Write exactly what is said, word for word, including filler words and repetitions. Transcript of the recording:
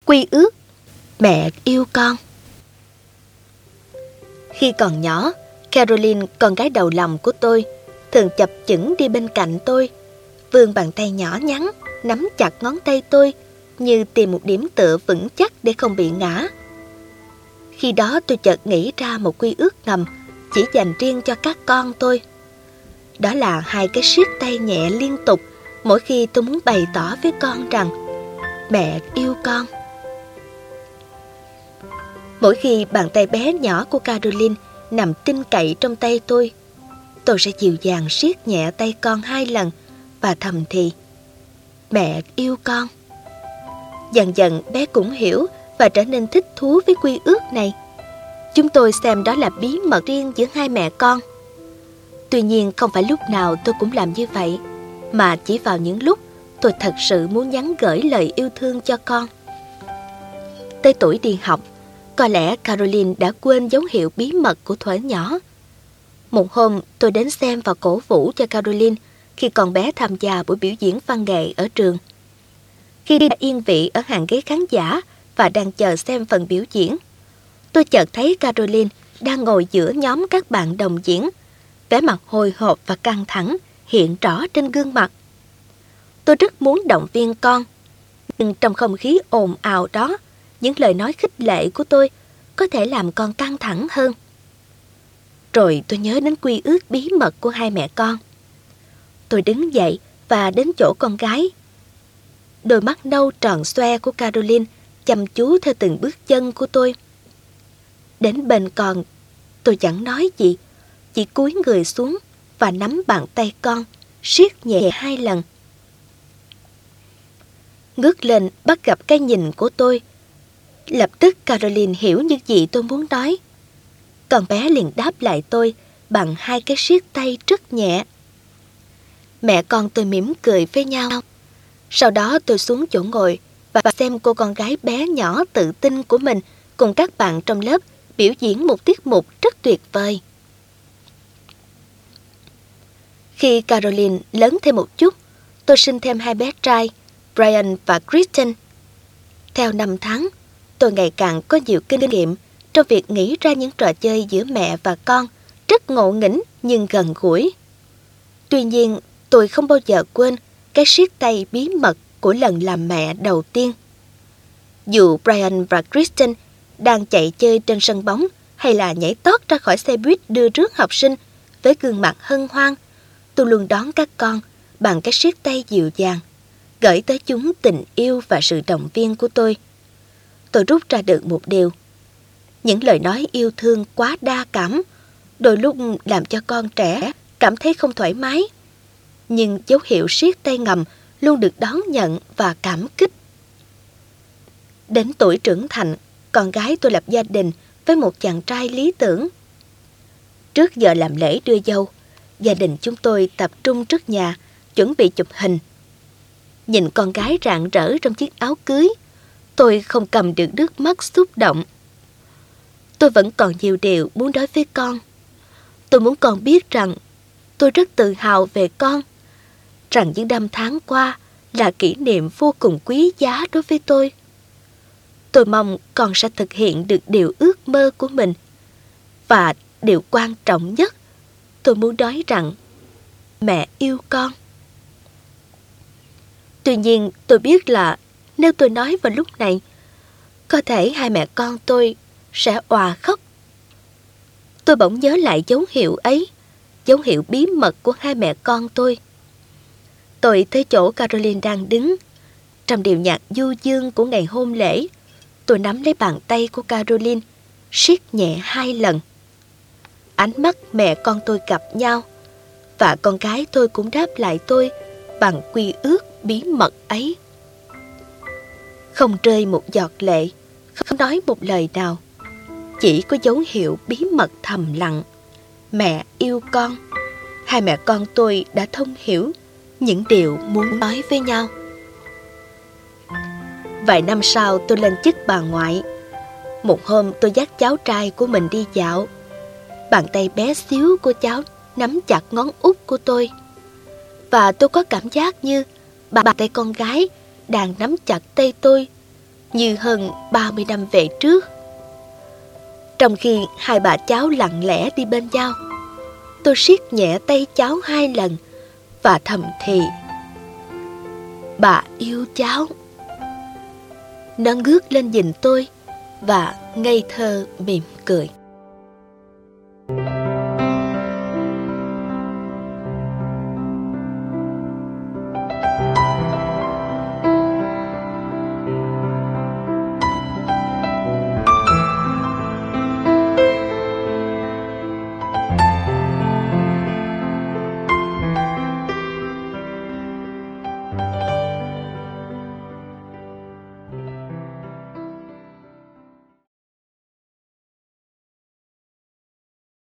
Quy ước, mẹ yêu con. Khi còn nhỏ, Caroline, con gái đầu lòng của tôi, thường chập chững đi bên cạnh tôi, vươn bàn tay nhỏ nhắn, nắm chặt ngón tay tôi như tìm một điểm tựa vững chắc để không bị ngã. Khi đó tôi chợt nghĩ ra một quy ước ngầm chỉ dành riêng cho các con tôi. Đó là hai cái siết tay nhẹ liên tục mỗi khi tôi muốn bày tỏ với con rằng mẹ yêu con. Mỗi khi bàn tay bé nhỏ của Caroline nằm tin cậy trong tay tôi, tôi sẽ dịu dàng siết nhẹ tay con hai lần và thầm thì mẹ yêu con. Dần dần bé cũng hiểu và trở nên thích thú với quy ước này. Chúng tôi xem đó là bí mật riêng giữa hai mẹ con. Tuy nhiên không phải lúc nào tôi cũng làm như vậy, mà chỉ vào những lúc tôi thật sự muốn nhắn gửi lời yêu thương cho con. Tới tuổi đi học, có lẽ Caroline đã quên dấu hiệu bí mật của thuở nhỏ. Một hôm tôi đến xem và cổ vũ cho Caroline khi còn bé tham gia buổi biểu diễn văn nghệ ở trường. Khi đi yên vị ở hàng ghế khán giả và đang chờ xem phần biểu diễn, tôi chợt thấy Caroline đang ngồi giữa nhóm các bạn đồng diễn, vẻ mặt hồi hộp và căng thẳng hiện rõ trên gương mặt. Tôi rất muốn động viên con, nhưng trong không khí ồn ào đó, những lời nói khích lệ của tôi có thể làm con căng thẳng hơn. Rồi tôi nhớ đến quy ước bí mật của hai mẹ con. Tôi đứng dậy và đến chỗ con gái. Đôi mắt nâu tròn xoe của Caroline chăm chú theo từng bước chân của tôi. Đến bên con, tôi chẳng nói gì, chỉ cúi người xuống và nắm bàn tay con, siết nhẹ hai lần. Ngước lên bắt gặp cái nhìn của tôi. Lập tức Caroline hiểu những gì tôi muốn nói. Con bé liền đáp lại tôi bằng hai cái siết tay rất nhẹ. Mẹ con tôi mỉm cười với nhau. Sau đó tôi xuống chỗ ngồi và xem cô con gái bé nhỏ tự tin của mình cùng các bạn trong lớp biểu diễn một tiết mục rất tuyệt vời. Khi Caroline lớn thêm một chút, tôi sinh thêm hai bé trai, Brian và Kristen. Theo năm tháng, tôi ngày càng có nhiều kinh nghiệm trong việc nghĩ ra những trò chơi giữa mẹ và con, rất ngộ nghĩnh nhưng gần gũi. Tuy nhiên, tôi không bao giờ quên cái siết tay bí mật của lần làm mẹ đầu tiên. Dù Brian và Kristen đang chạy chơi trên sân bóng hay là nhảy tót ra khỏi xe buýt đưa rước học sinh với gương mặt hân hoan, tôi luôn đón các con bằng cái siết tay dịu dàng, gửi tới chúng tình yêu và sự động viên của tôi. Tôi rút ra được một điều: những lời nói yêu thương quá đa cảm đôi lúc làm cho con trẻ cảm thấy không thoải mái. Nhưng dấu hiệu siết tay ngầm luôn được đón nhận và cảm kích. Đến tuổi trưởng thành, con gái tôi lập gia đình với một chàng trai lý tưởng. Trước giờ làm lễ đưa dâu, gia đình chúng tôi tập trung trước nhà, chuẩn bị chụp hình. Nhìn con gái rạng rỡ trong chiếc áo cưới, tôi không cầm được nước mắt xúc động. Tôi vẫn còn nhiều điều muốn nói với con. Tôi muốn con biết rằng tôi rất tự hào về con, rằng những năm tháng qua là kỷ niệm vô cùng quý giá đối với tôi. Tôi mong con sẽ thực hiện được điều ước mơ của mình. Và điều quan trọng nhất, tôi muốn nói rằng mẹ yêu con. Tuy nhiên, tôi biết là nếu tôi nói vào lúc này, có thể hai mẹ con tôi sẽ òa khóc. Tôi bỗng nhớ lại dấu hiệu ấy, dấu hiệu bí mật của hai mẹ con tôi. Tôi tới chỗ Caroline đang đứng. Trong điệu nhạc du dương của ngày hôn lễ, tôi nắm lấy bàn tay của Caroline, siết nhẹ hai lần. Ánh mắt mẹ con tôi gặp nhau, và con gái tôi cũng đáp lại tôi bằng quy ước bí mật ấy. Không rơi một giọt lệ, không nói một lời nào, chỉ có dấu hiệu bí mật thầm lặng. Mẹ yêu con. Hai mẹ con tôi đã thông hiểu những điều muốn nói với nhau. Vài năm sau tôi lên chức bà ngoại. Một hôm tôi dắt cháu trai của mình đi dạo. Bàn tay bé xíu của cháu nắm chặt ngón út của tôi. Và tôi có cảm giác như bàn tay con gái đang nắm chặt tay tôi, như hơn ba mươi năm về trước. Trong khi hai bà cháu lặng lẽ đi bên nhau, tôi siết nhẹ tay cháu hai lần và thầm thì: bà yêu cháu. Nó ngước lên nhìn tôi và ngây thơ mỉm cười.